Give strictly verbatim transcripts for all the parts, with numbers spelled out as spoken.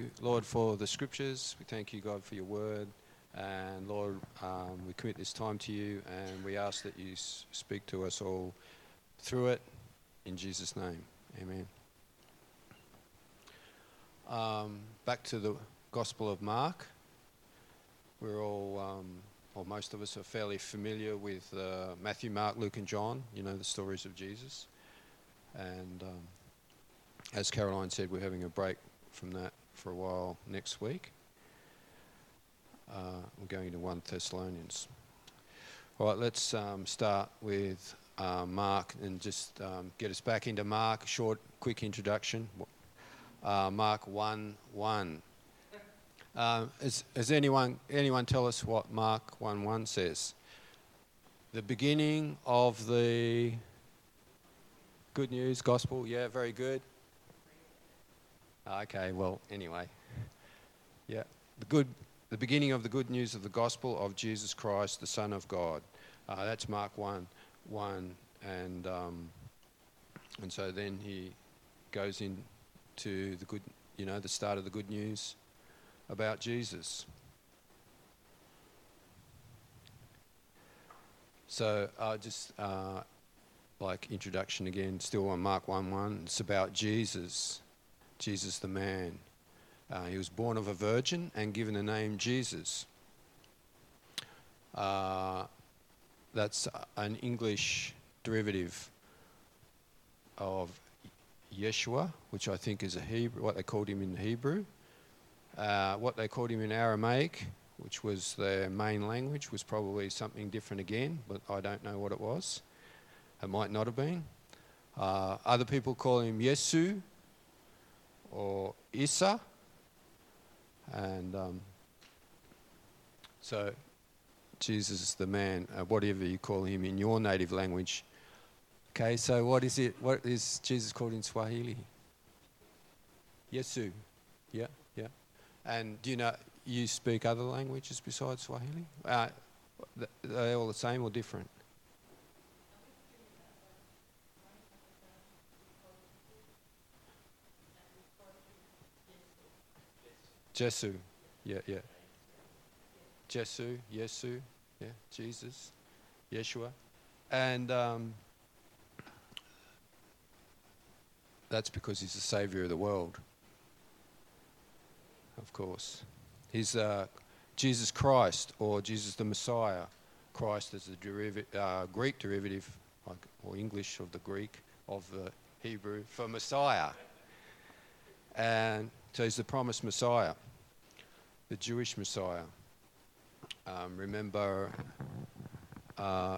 you, Lord, for the scriptures. We thank you, God, for your word. And Lord, um, we commit this time to you, and we ask that you s- speak to us all through it. In Jesus' name, amen. Um, back to the Gospel of Mark. We're all, um, or most of us are fairly familiar with uh, Matthew, Mark, Luke and John, you know, the stories of Jesus. And um, as Caroline said, we're having a break from that for a while next week. Uh, we're going to First Thessalonians. All right, let's um, start with uh, Mark and just um, get us back into Mark. A short, quick introduction. Uh, Mark one one. Uh, is, is anyone anyone tell us what Mark one one says? The beginning of the good news gospel. Yeah, very good. Okay, well, anyway. Yeah, the good, the beginning of the good news of the gospel of Jesus Christ, the Son of God. Uh, that's Mark one one, and um, and so then he goes into the good, you know, the start of the good news about Jesus. So uh, just uh, like introduction again, still on Mark one one. It's about Jesus, Jesus the man. Uh, he was born of a virgin and given the name Jesus. Uh, that's an English derivative of Yeshua, which I think is a Hebrew, what they called him in Hebrew. Uh, what they called him in Aramaic, which was their main language, was probably something different again, but I don't know what it was. It might not have been. Uh, other people call him Yesu or Isa. And um, so Jesus is the man, uh, whatever you call him in your native language. Okay, so what is it? What is Jesus called in Swahili? Yesu. Yeah, yeah. And do you know, you speak other languages besides Swahili? Uh, th- are they all the same or different? Jesu. Yeah, yeah. Jesu, Yesu, yeah, Jesus, Yeshua. And um, that's because he's the saviour of the world, of course. He's uh, Jesus Christ, or Jesus the Messiah. Christ is the derivative, uh, Greek derivative, like, or English of the Greek, of the Hebrew for Messiah. And so he's the promised Messiah, the Jewish Messiah. Um, remember, uh,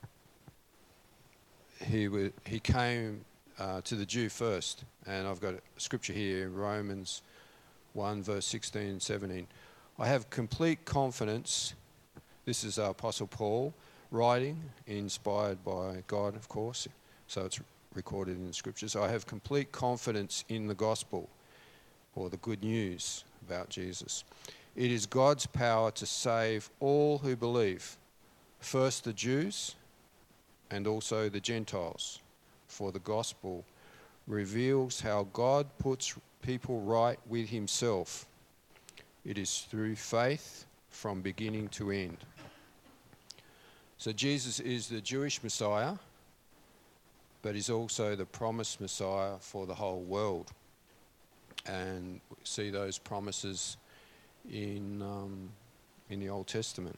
he w- he came uh, to the Jew first, and I've got a scripture here, Romans one, verse sixteen and seventeen. I have complete confidence. This is our Apostle Paul writing, inspired by God, of course, so it's recorded in the scriptures. I have complete confidence in the gospel, or the good news about Jesus. It is God's power to save all who believe, first the Jews and also the Gentiles, for the gospel reveals how God puts people right with himself. It is through faith from beginning to end. So Jesus is the Jewish Messiah, but he's also the promised Messiah for the whole world. And we see those promises in um, in the Old Testament.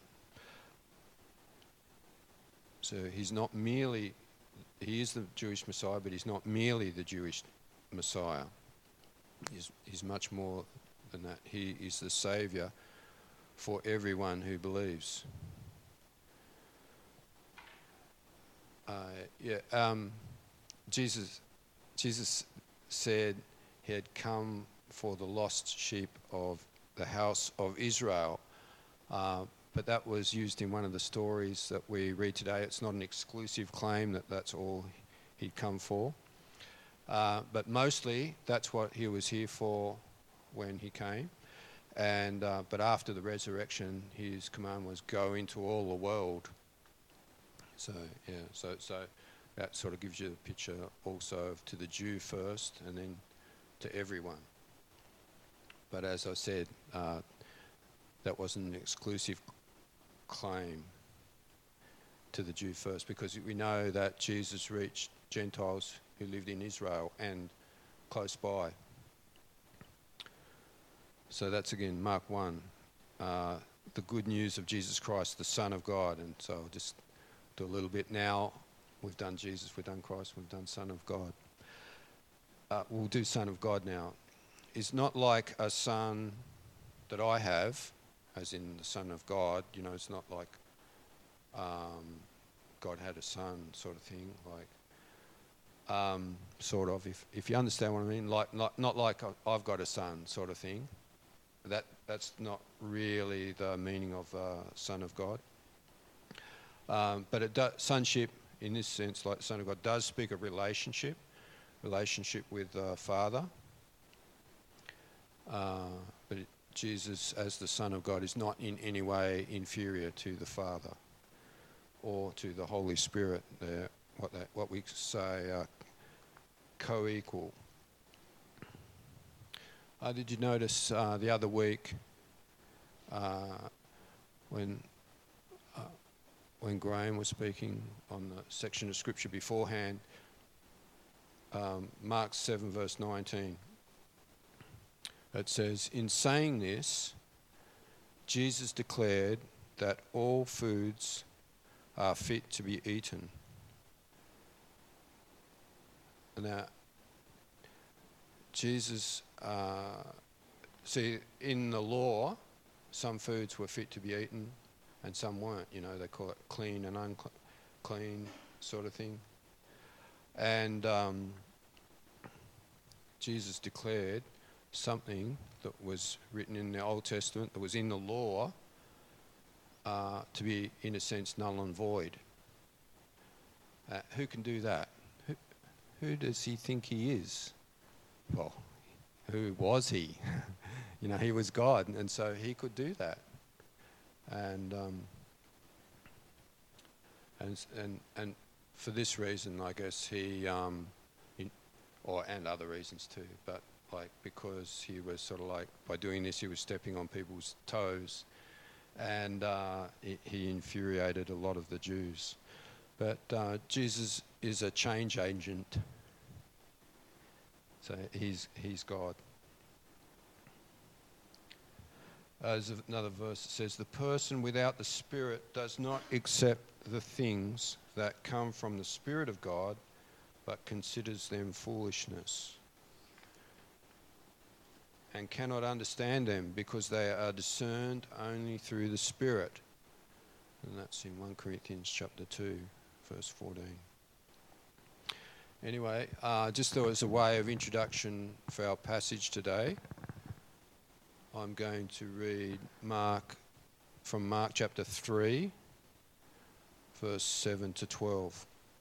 So he's not merely, he is the Jewish Messiah, but he's not merely the Jewish Messiah. He's, he's much more than that. He is the Saviour for everyone who believes. Uh, yeah, um, Jesus, Jesus said he had come for the lost sheep of the house of Israel. Uh, but that was used in one of the stories that we read today. It's not an exclusive claim that that's all he'd come for. Uh, but mostly that's what he was here for when he came. And uh, but after the resurrection, his command was go into all the world. So yeah, so so that sort of gives you the picture also of to the Jew first, and then to everyone. but as I said, uh, that wasn't an exclusive claim to the Jew first, because we know that Jesus reached Gentiles who lived in Israel and close by. So that's again Mark one, uh, the good news of Jesus Christ, the Son of God. And so I'll just do a little bit now. We've done Jesus, we've done Christ, we've done Son of God. Uh, we'll do Son of God now. It's not like a son that I have, as in the Son of God. You know, it's not like um, God had a son sort of thing, like um, sort of, if if you understand what I mean, like not not like I've got a son sort of thing. That that's not really the meaning of uh, Son of God. Um, but it do, sonship, in this sense, like Son of God, does speak of relationship, relationship with uh, Father. Uh, but it, Jesus, as the Son of God, is not in any way inferior to the Father or to the Holy Spirit. They're what they, what we say uh, co-equal. Uh, did you notice uh, the other week uh, when uh, when Graham was speaking on the section of Scripture beforehand, um, Mark seven verse nineteen, it says, "In saying this, Jesus declared that all foods are fit to be eaten." Now, Jesus, uh, see, in the law, some foods were fit to be eaten and some weren't. You know, they call it clean and unclean sort of thing. And um, Jesus declared something that was written in the Old Testament, that was in the law, uh, to be, in a sense, null and void. Uh, who can do that? Who, who does he think he is? Well, who was he? You know, he was God, and so he could do that. And um, and and and for this reason, I guess he, um, he, or and other reasons too, but like because he was sort of like, by doing this, he was stepping on people's toes, and uh, he, he infuriated a lot of the Jews. But uh, Jesus is a change agent. So he's he's God. Uh, there's another verse that says, "The person without the Spirit does not accept the things that come from the Spirit of God, but considers them foolishness, and cannot understand them because they are discerned only through the Spirit." And that's in First Corinthians chapter two, verse fourteen. Anyway, uh, just as a way of introduction for our passage today, I'm going to read Mark, from Mark chapter three, verse seven to twelve.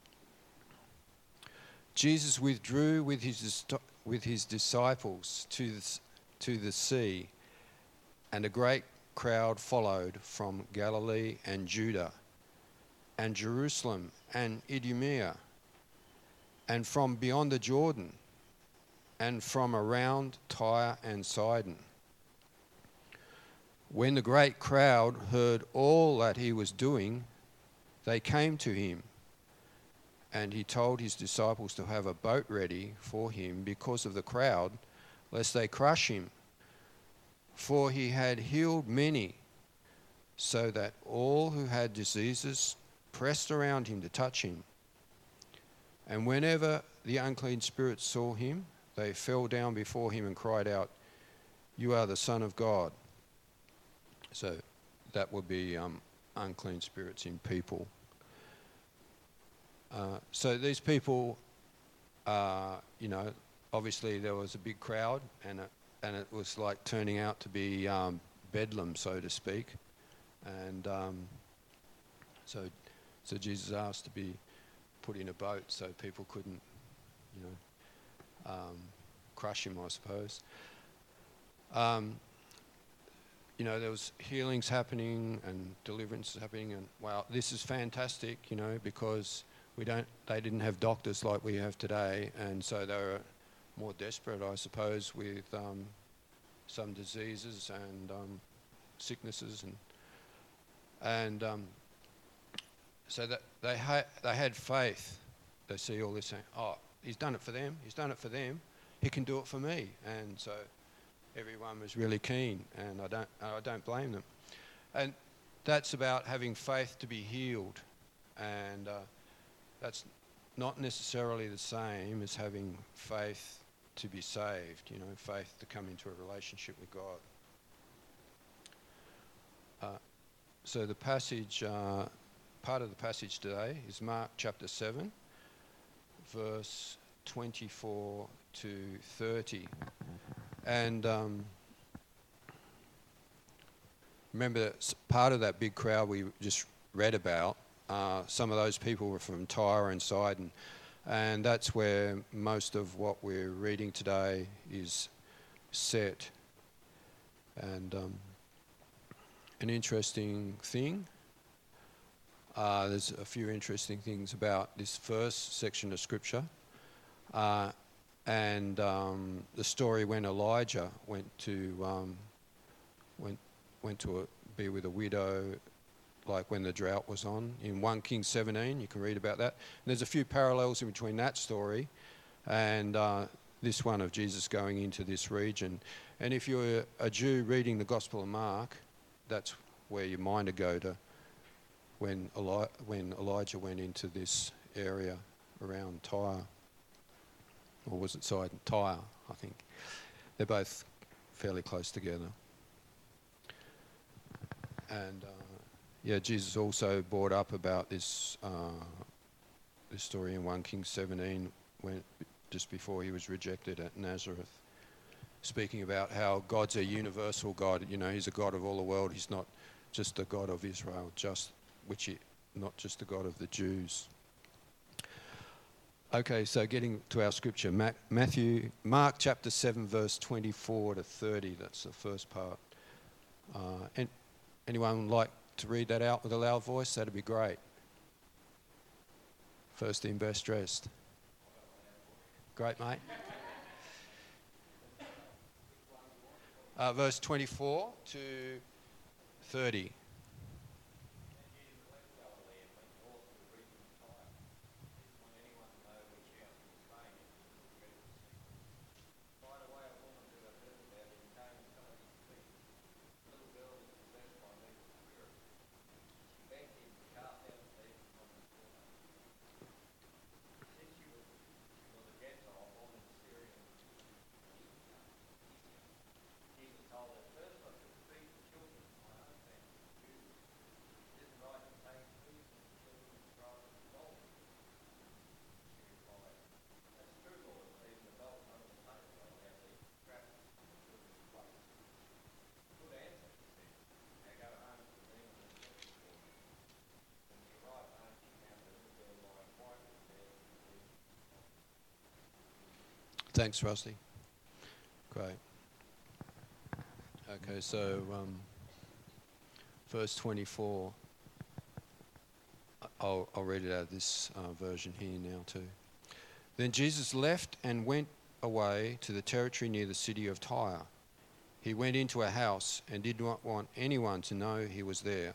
Jesus withdrew with his with his disciples to the, to the sea, and a great crowd followed from Galilee and Judah, and Jerusalem and Idumea, and from beyond the Jordan, and from around Tyre and Sidon. When the great crowd heard all that he was doing, they came to him, and he told his disciples to have a boat ready for him because of the crowd, lest they crush him. For he had healed many, so that all who had diseases pressed around him to touch him. And whenever the unclean spirits saw him, they fell down before him and cried out, "You are the Son of God." So that would be um, unclean spirits in people. Uh, so these people, uh, you know, obviously there was a big crowd, and it, and it was like turning out to be um, bedlam, so to speak. And um, so, so Jesus asked to be put in a boat so people couldn't, you know, um, crush him, I suppose. Um, you know, there was healings happening and deliverances happening, and wow, this is fantastic, you know, because we don't, they didn't have doctors like we have today, and so they were more desperate, I suppose, with um, some diseases and um, sicknesses, and and um, so that they ha- they had faith. They see all this saying, "Oh, he's done it for them. He's done it for them. He can do it for me." And so everyone was really keen, and I don't I don't blame them. And that's about having faith to be healed, and uh, that's not necessarily the same as having faith to be saved, you know, faith to come into a relationship with God. Uh, so the passage, uh, part of the passage today is Mark chapter seven, verse twenty-four to thirty. And um, remember that part of that big crowd we just read about, uh, some of those people were from Tyre and Sidon, and that's where most of what we're reading today is set. And um, an interesting thing, uh, there's a few interesting things about this first section of Scripture, uh, and um, the story when Elijah went to um, went went to a, be with a widow, like when the drought was on. In First Kings seventeen, you can read about that. And there's a few parallels in between that story and uh, this one of Jesus going into this region. And if you're a Jew reading the Gospel of Mark, that's where your mind would go to when, Eli- when Elijah went into this area around Tyre. Or was it Sidon? Tyre, I think. They're both fairly close together. And uh, yeah, Jesus also brought up about this uh, this story in First Kings seventeen, when just before he was rejected at Nazareth, speaking about how God's a universal God. You know, he's a God of all the world. He's not just a God of Israel, just which he, not just the God of the Jews. Okay, so getting to our scripture, Ma- Matthew, Mark chapter seven, verse twenty-four to thirty. That's the first part. Uh, and anyone like to read that out with a loud voice? That'd be great. First in, best dressed. Great, mate. Uh, verse twenty-four to thirty. Thanks, Rusty. Great. Okay, so um, verse twenty-four. I'll, I'll read it out of this uh, version here now too. Then Jesus left and went away to the territory near the city of Tyre. He went into a house and did not want anyone to know he was there,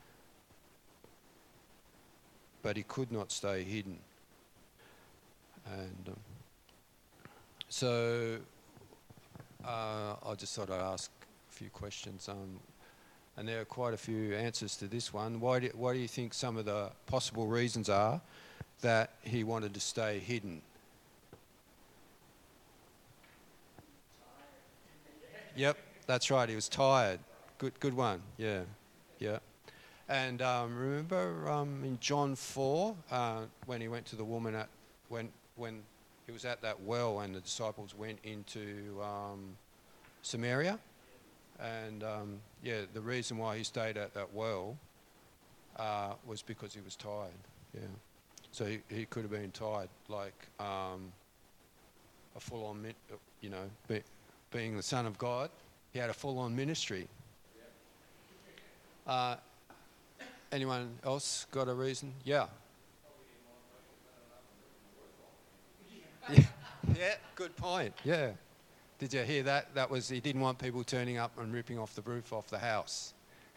but he could not stay hidden. And um, so uh, I just thought I'd ask a few questions. Um, and there are quite a few answers to this one. Why do, why do you think some of the possible reasons are that he wanted to stay hidden? Yep, that's right. He was tired. Good, good one. Yeah, yeah. And um, remember um, in John four, uh, when he went to the woman at when when he was at that well, and the disciples went into um, Samaria, and um, yeah, the reason why he stayed at that well uh, was because he was tired. Yeah, so he, he could have been tired, like um, a full-on, you know, be, being the Son of God, he had a full-on ministry. Uh, anyone else got a reason? Yeah. Yeah, yeah, good point. Yeah, Did you hear that? That was, he didn't want people turning up and ripping off the roof off the house.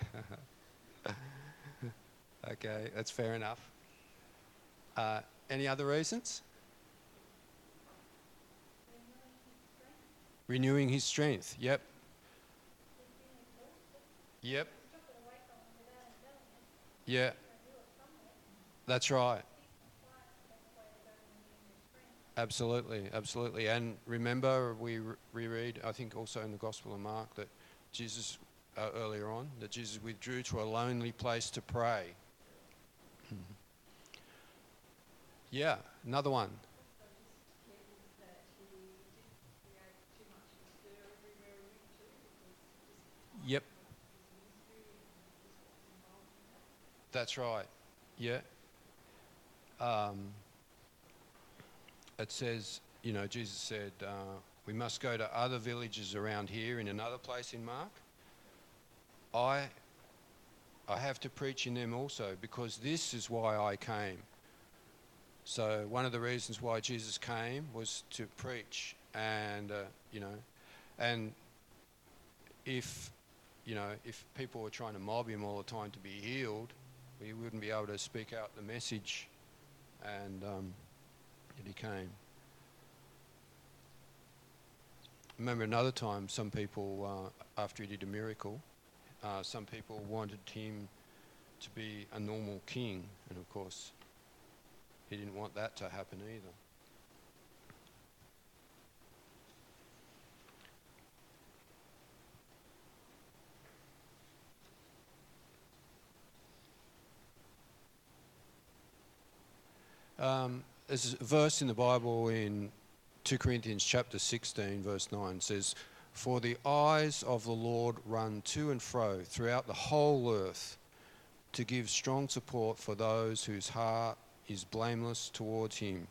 Okay, that's fair enough. Uh, any other reasons? Renewing his strength. Yep. Yep. Yeah. That's right. Absolutely, absolutely. And remember, we re- reread, I think also in the Gospel of Mark, that Jesus, uh, earlier on, that Jesus withdrew to a lonely place to pray. Yeah, another one. Yep. That's right. Yeah. Um, it says, you know, Jesus said, uh, we must go to other villages around here in another place in Mark. I, I have to preach in them also because this is why I came. So one of the reasons why Jesus came was to preach, and uh, you know, and if you know if people were trying to mob him all the time to be healed, he wouldn't be able to speak out the message, and um, yet he came. Remember another time, some people uh, after he did a miracle, uh, some people wanted him to be a normal king, and of course, he didn't want that to happen either. Um, there's a verse in the Bible in two Corinthians chapter sixteen, verse nine, says, "For the eyes of the Lord run to and fro throughout the whole earth to give strong support for those whose heart is blameless towards him."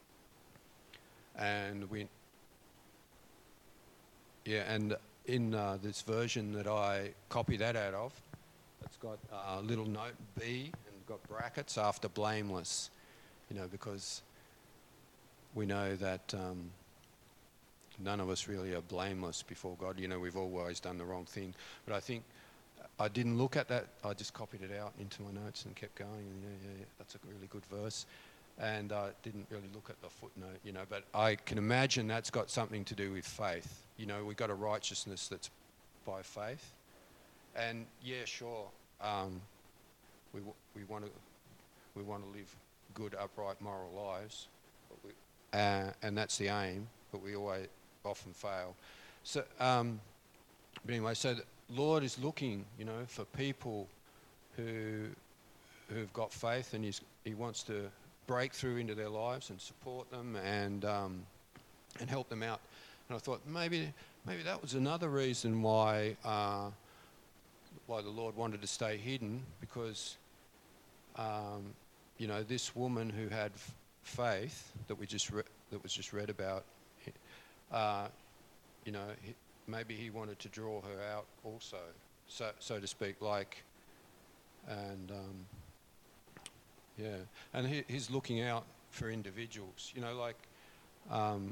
And we, yeah, and in uh, this version that I copy that out of, it's got a little note B and got brackets after blameless, you know, because we know that um, none of us really are blameless before God. You know, we've always done the wrong thing. But I think I didn't look at that. I just copied it out into my notes and kept going. And yeah, yeah, yeah, that's a really good verse. And I uh, didn't really look at the footnote, you know, but I can imagine that's got something to do with faith. You know, we've got a righteousness that's by faith. And yeah, sure, um, we w- we want to we want to live good, upright, moral lives, but we, uh, and that's the aim. But we always often fail. So, um, but anyway, so the Lord is looking, you know, for people who who've got faith, and he's, He wants to break through into their lives and support them and um, and help them out. And I thought maybe maybe that was another reason why uh, why the Lord wanted to stay hidden, because um, you know, this woman who had f- faith that we just re- that was just read about, uh, you know, he, maybe he wanted to draw her out also, so so to speak, like, and um, yeah, and he, he's looking out for individuals, you know, like. Um,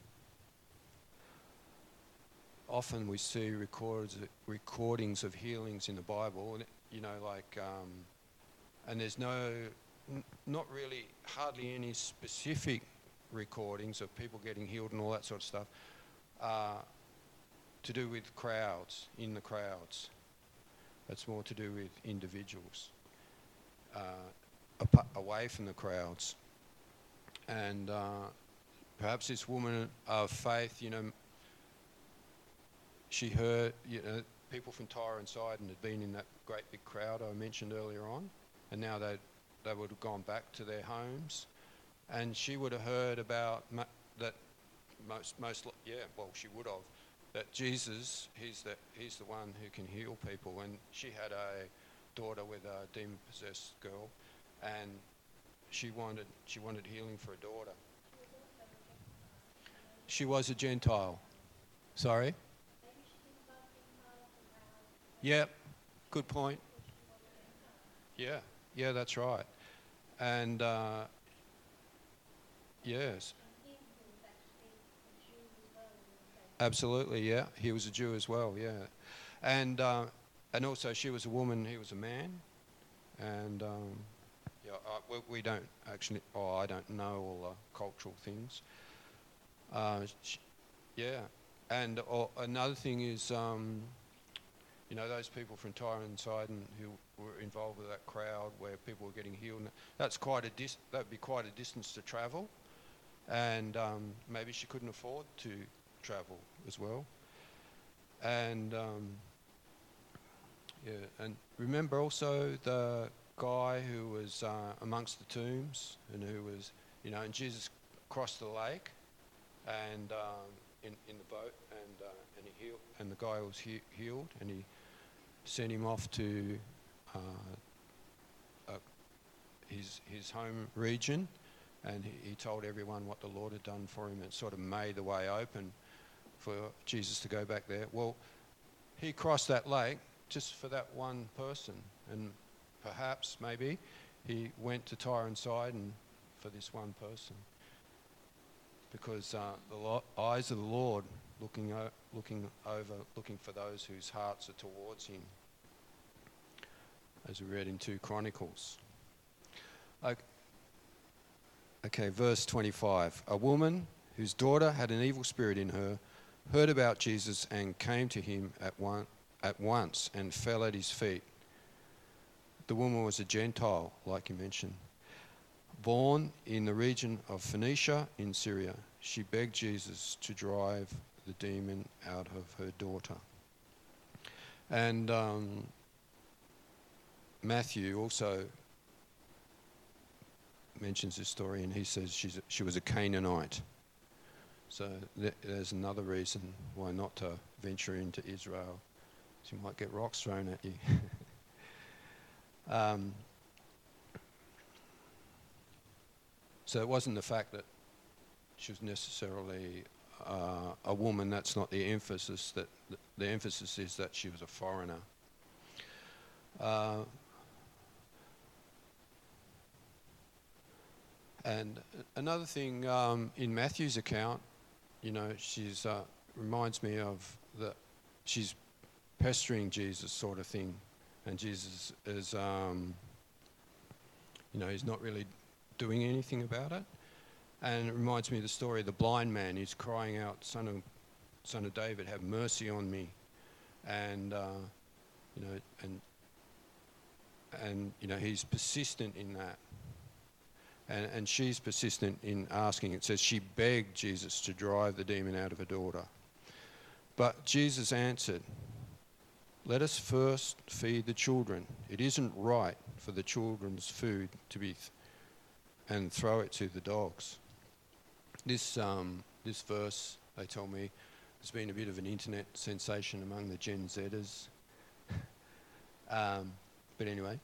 Often we see records, recordings of healings in the Bible, and you know, like, um, and there's no, n- not really, hardly any specific recordings of people getting healed and all that sort of stuff, uh, to do with crowds, in the crowds. That's more to do with individuals, uh, apa- away from the crowds. And uh, perhaps this woman of faith, you know, she heard, you know, people from Tyre and Sidon had been in that great big crowd I mentioned earlier on, and now they they would have gone back to their homes, and she would have heard about ma- that most most yeah, well, she would have, that Jesus, he's the he's the one who can heal people, and she had a daughter with a demon possessed girl, and she wanted she wanted healing for a daughter. She was a Gentile. Sorry. Yeah, good point. Yeah, yeah, that's right. And uh, yes, Absolutely, yeah. He was a Jew as well, yeah. And uh, and also she was a woman, he was a man. And um, yeah, I, we, we don't actually, oh, I don't know all the cultural things. Uh, sh- yeah. And uh, another thing is, um, you know, those people from Tyre and Sidon who were involved with that crowd where people were getting healed, that's quite a dis- that'd be quite a distance to travel. And um, maybe she couldn't afford to travel as well. And um, yeah, and remember also the guy who was uh, amongst the tombs and who was, you know, and Jesus crossed the lake and um, in in the boat and uh, and he healed, and the guy was he- healed, and he sent him off to uh, uh, his his home region, and he, he told everyone what the Lord had done for him. It sort of made the way open for Jesus to go back there. Well, he crossed that lake just for that one person, and perhaps, maybe, he went to Tyre and Sidon for this one person, because uh, the lo- eyes of the Lord looking o- looking over, looking for those whose hearts are towards him, as we read in two Chronicles. Okay, okay, verse twenty-five. A woman whose daughter had an evil spirit in her heard about Jesus and came to him at one, at once and fell at his feet. The woman was a Gentile, like you mentioned, born in the region of Phoenicia in Syria. She begged Jesus to drive the demon out of her daughter. And um, Matthew also mentions this story, and he says she's a, she was a Canaanite. So th- there's another reason why not to venture into Israel. You might get rocks thrown at you. um, so it wasn't the fact that she was necessarily uh, a woman. That's not the emphasis. That the, the emphasis is that she was a foreigner. Uh, and another thing um, in Matthew's account, you know, she's uh, reminds me of the she's pestering Jesus, sort of thing, and Jesus is, um, you know, he's not really doing anything about it. And it reminds me of the story of the blind man who's crying out, "Son of, Son of David, have mercy on me." And uh, you know, and and you know, he's persistent in that. And and she's persistent in asking. It says she begged Jesus to drive the demon out of her daughter. But Jesus answered, "Let us first feed the children. It isn't right for the children's food to be th- and throw it to the dogs." This um, this verse, they tell me, has been a bit of an internet sensation among the Gen Zers. um, but anyway,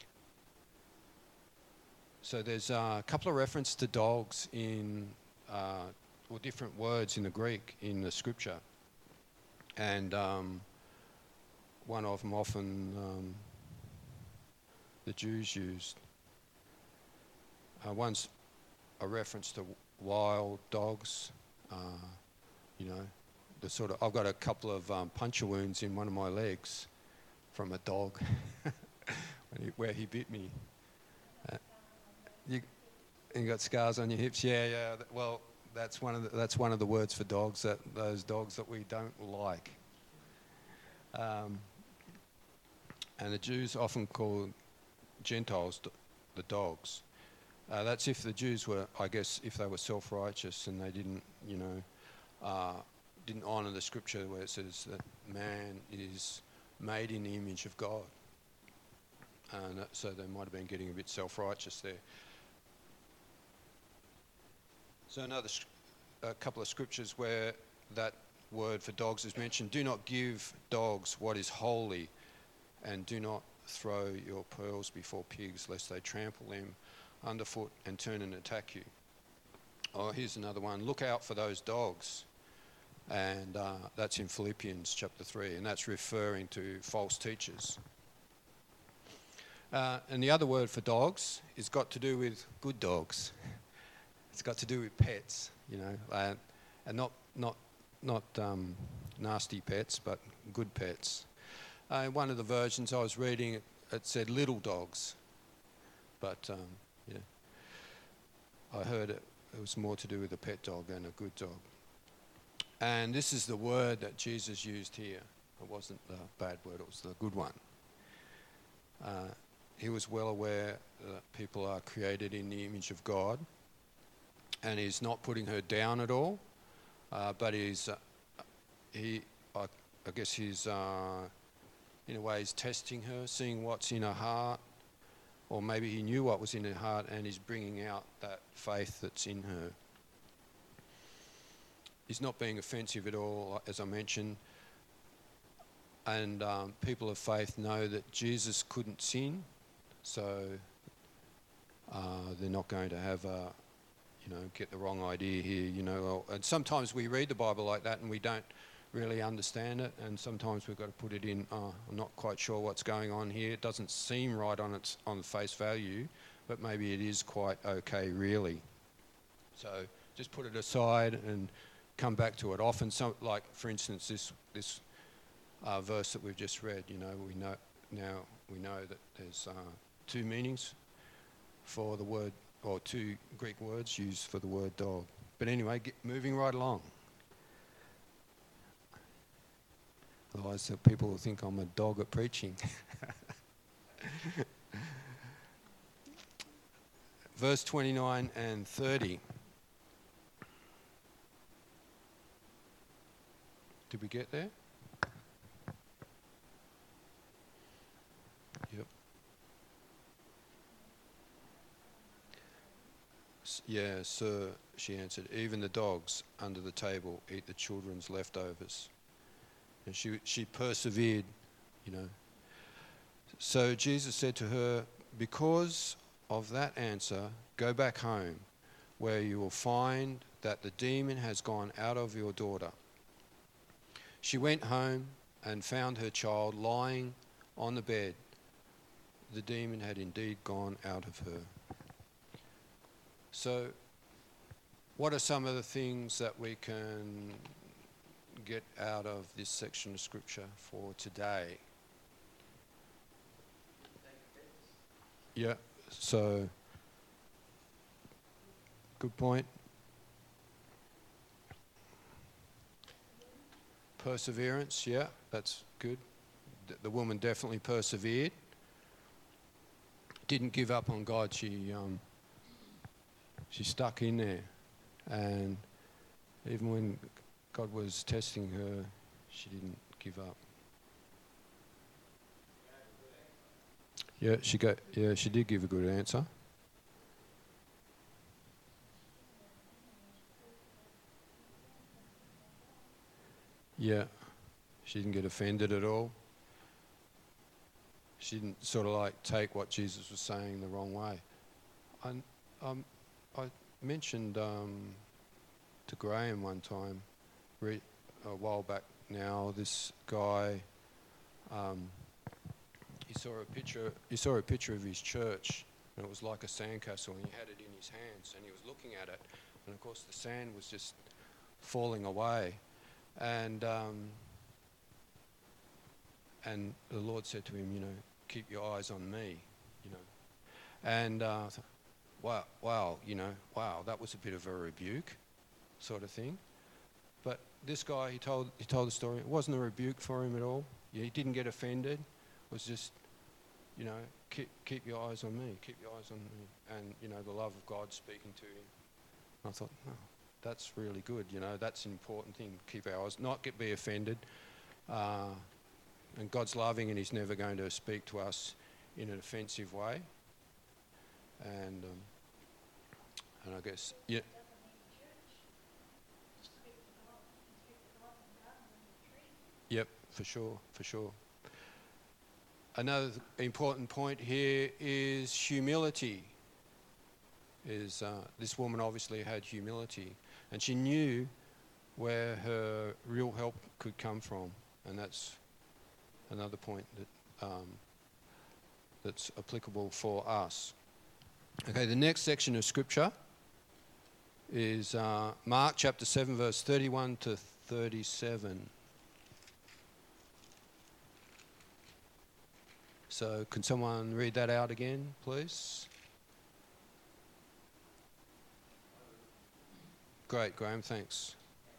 so there's uh, a couple of references to dogs in, uh, or different words in the Greek in the scripture, and um, one of them often um, the Jews used. Uh, one's a reference to wild dogs. Uh, you know, the sort of I've got a couple of um, puncture wounds in one of my legs from a dog when he, where he bit me. Uh, you, you got scars on your hips? Yeah, yeah. th- Well, that's one of the, that's one of the words for dogs. That those dogs that we don't like. Um, and the Jews often call Gentiles d- the dogs. Uh, that's if the Jews were, I guess, if they were self-righteous and they didn't, you know, uh, didn't honour the scripture where it says that man is made in the image of God. And that, so they might have been getting a bit self-righteous there. So another, a couple of scriptures where that word for dogs is mentioned. Do not give dogs what is holy, and do not throw your pearls before pigs, lest they trample them underfoot and turn and attack you. Oh, here's another one. Look out for those dogs. And uh, that's in Philippians chapter three, and that's referring to false teachers. Uh, and the other word for dogs is got to do with good dogs. It's got to do with pets, you know, uh, and not not not um, nasty pets, but good pets. Uh, one of the versions I was reading, it, it said little dogs, but um, yeah, I heard it, it was more to do with a pet dog than a good dog. And this is the word that Jesus used here. It wasn't the bad word, it was the good one. Uh, he was well aware that people are created in the image of God, and he's not putting her down at all, uh, but he's, uh, he, I, I guess he's, uh, in a way, he's testing her, seeing what's in her heart, or maybe he knew what was in her heart and he's bringing out that faith that's in her. He's not being offensive at all, as I mentioned. And um, people of faith know that Jesus couldn't sin, so uh, they're not going to have a, you know, get the wrong idea here, you know. And sometimes we read the Bible like that and we don't really understand it, and sometimes we've got to put it in, oh, I'm not quite sure what's going on here. It doesn't seem right on its on face value, but maybe it is quite okay, really. So just put it aside and come back to it. Often, some, like for instance, this this uh, verse that we've just read. You know, we know now we know that there's uh, two meanings for the word, or two Greek words used for the word dog. But anyway, get moving right along. Otherwise, uh, people will think I'm a dog at preaching. Verse twenty-nine and thirty. Did we get there? Yep. S- yeah, sir, she answered, even the dogs under the table eat the children's leftovers. And she she persevered, you know. So Jesus said to her, because of that answer, go back home, where you will find that the demon has gone out of your daughter. She went home and found her child lying on the bed. The demon had indeed gone out of her. So, what are some of the things that we can get out of this section of scripture for today? Yeah, so good point. Perseverance, yeah, that's good. The, the woman definitely persevered. Didn't give up on God. She um, she stuck in there, and even when God was testing her, she didn't give up. Yeah, she got. Yeah, she did give a good answer. Yeah, she didn't get offended at all. She didn't sort of like take what Jesus was saying the wrong way. And um, I mentioned um, to Graham one time, re- a while back now, this guy. Um, he saw a picture. He saw a picture of his church, and it was like a sandcastle, and he had it in his hands, and he was looking at it, and of course the sand was just falling away. And um, and the Lord said to him, you know, keep your eyes on me, you know. And uh, I thought, wow, wow, you know, wow, that was a bit of a rebuke, sort of thing. But this guy, he told he told the story. It wasn't a rebuke for him at all. He didn't get offended. It was just, you know, keep keep your eyes on me, keep your eyes on me, and you know, the love of God speaking to him. And I thought, no. That's really good, you know, that's an important thing, keep our eyes, not get be offended. Uh, and God's loving and he's never going to speak to us in an offensive way. And um, and I guess, yeah. Yep, for sure, for sure. Another important point here is humility. Is uh, this woman obviously had humility, and she knew where her real help could come from, and that's another point that um, that's applicable for us. Okay, the next section of scripture is uh, Mark chapter seven, verse thirty-one to thirty-seven. So can someone read that out again, please? Great, Graham, thanks.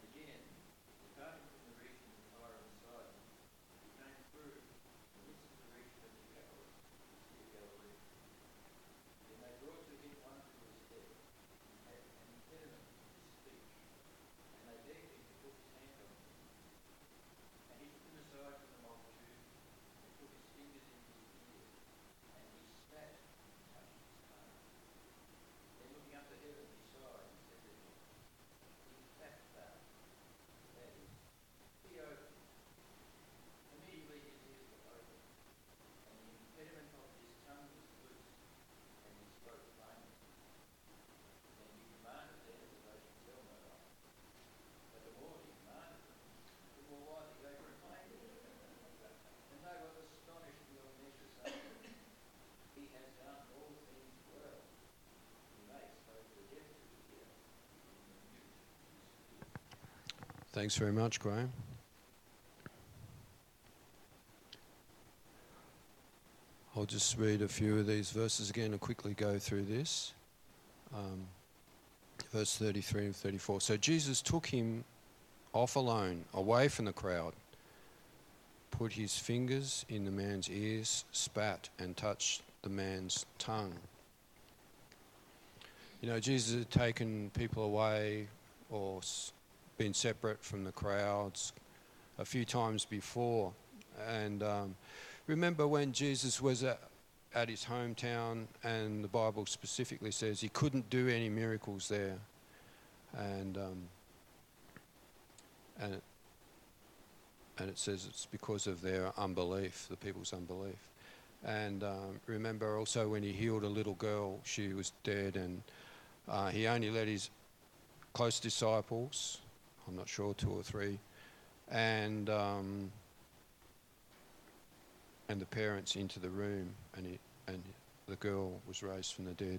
Thanks very much, Graham. I'll just read a few of these verses again and quickly go through this. Um, verse thirty-three and thirty-four. So Jesus took him off alone, away from the crowd, put his fingers in the man's ears, spat and touched the man's tongue. You know, Jesus had taken people away or been separate from the crowds a few times before. And um, remember when Jesus was at, at his hometown, and the Bible specifically says he couldn't do any miracles there. And um, and, it, and it says it's because of their unbelief, the people's unbelief. And um, remember also when he healed a little girl, she was dead, and uh, he only let his close disciples, I'm not sure, two or three, and um, and the parents into the room, and he, and the girl was raised from the dead.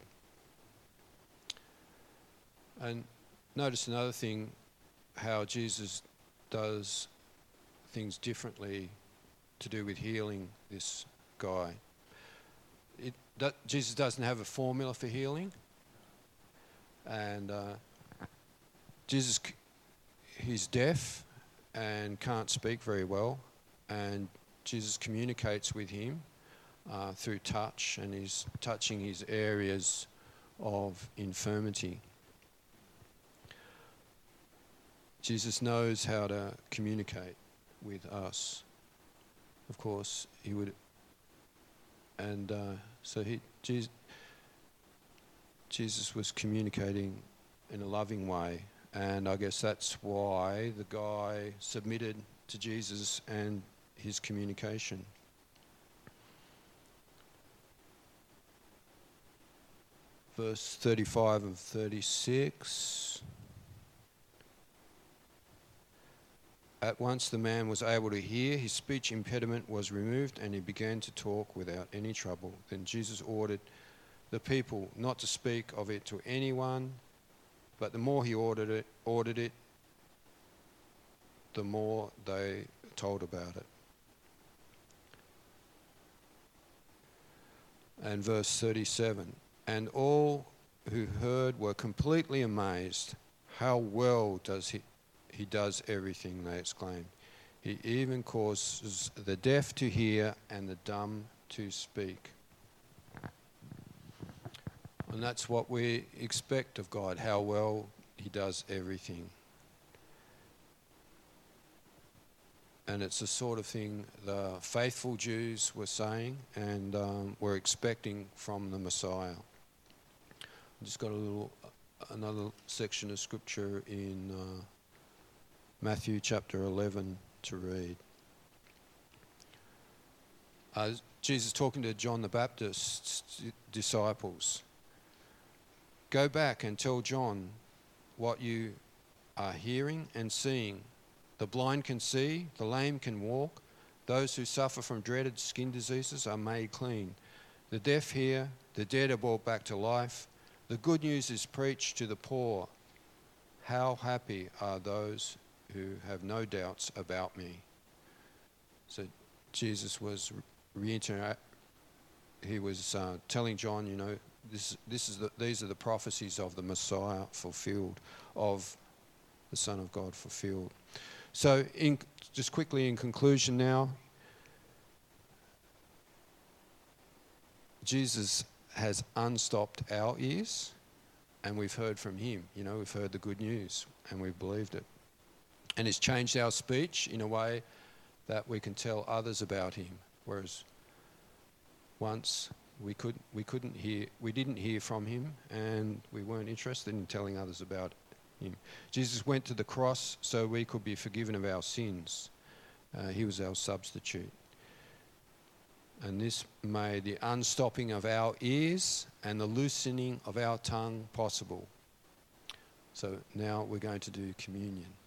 And notice another thing, how Jesus does things differently to do with healing this guy. It, that, Jesus doesn't have a formula for healing, and uh, Jesus, he's deaf and can't speak very well, and Jesus communicates with him uh, through touch, and he's touching his areas of infirmity. Jesus knows how to communicate with us. Of course, he would, and uh, so he, Jesus, Jesus was communicating in a loving way, and I guess that's why the guy submitted to Jesus and his communication. Verse thirty-five of thirty-six. At once the man was able to hear, his speech impediment was removed, and he began to talk without any trouble. Then Jesus ordered the people not to speak of it to anyone, but the more he ordered it, ordered it, the more they told about it. And verse thirty-seven, and all who heard were completely amazed. How well does he he does everything, they exclaimed. He even causes the deaf to hear and the dumb to speak. And that's what we expect of God, how well he does everything. And it's the sort of thing the faithful Jews were saying and um, were expecting from the Messiah. I've just got a little, another section of scripture in uh, Matthew chapter eleven to read. Uh, Jesus talking to John the Baptist's disciples. Go back and tell John what you are hearing and seeing. The blind can see, the lame can walk, those who suffer from dreaded skin diseases are made clean. The deaf hear, the dead are brought back to life. The good news is preached to the poor. How happy are those who have no doubts about me. So Jesus was reiterating, he was uh, telling John, you know, this, this is the, these are the prophecies of the Messiah fulfilled, of the Son of God fulfilled. So in, just quickly in conclusion now, Jesus has unstopped our ears, and we've heard from him. You know, we've heard the good news and we've believed it. And it's changed our speech in a way that we can tell others about him, whereas once we could we couldn't hear we didn't hear from him, and we weren't interested in telling others about him. Jesus went to the cross so we could be forgiven of our sins. Uh, he was our substitute. And this made the unstopping of our ears and the loosening of our tongue possible. So now we're going to do communion.